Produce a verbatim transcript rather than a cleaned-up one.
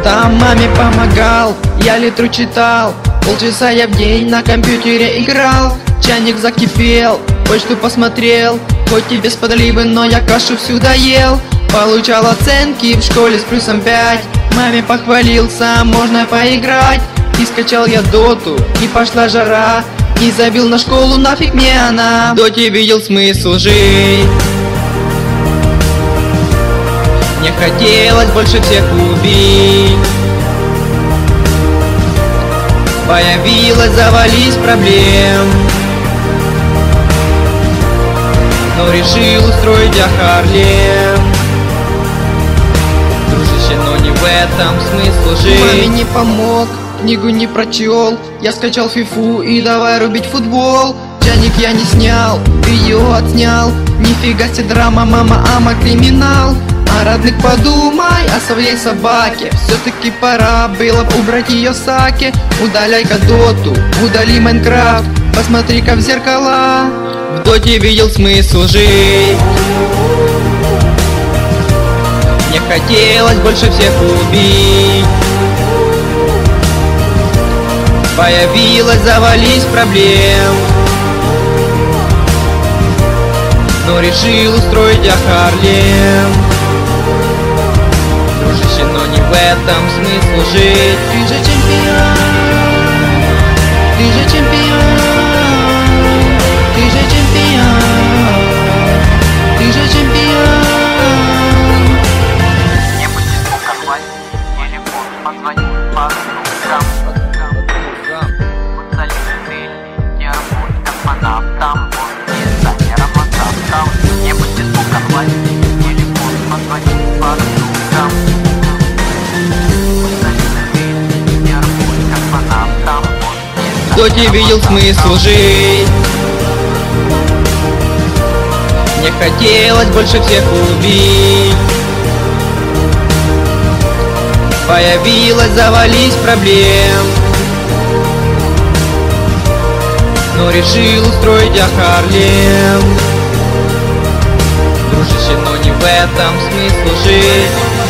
Там маме помогал, я литру читал, полчаса я в день на компьютере играл. Чайник закипел, почту посмотрел, хоть и без подливы, но я кашу всю доел. Получал оценки в школе с плюсом пять, маме похвалился, можно поиграть. И скачал я доту, и пошла жара, и забил на школу, нафиг мне она. В доте видел смысл жить, мне хотелось больше всех убить. Появилась, завались проблем, но решил устроить я Харлем. Дружище, но не в этом смысл жить. Маме не помог, книгу не прочел, я скачал фифу и давай рубить футбол. Чайник я не снял, видео отснял, нифига себе драма, мама, ама, криминал. А родных подумай о своей собаке, все-таки пора было убрать ее саки. Удаляй-ка доту, удали Майнкрафт, посмотри-ка в зеркала. В доте видел смысл жить, мне хотелось больше всех убить. Появилась, завались проблем, но решил устроить я Харлем. Дружище, но не в этом смысл жить. Ты же чемпион, ты же чемпион, ты же чемпион, ты же чемпион. Не будешь звуковать, телефон позвонить по друзьям. Вот залезли ты, не работай космонавтом, вот дизайнером ландшафтом. Не будешь звуковать, телефон позвонить по друзьям. В доте видел смысл жить, мне хотелось больше всех убить. Появилась, завались проблем, но решил устроить я Харлем. Дружище, но не в этом смысл жить.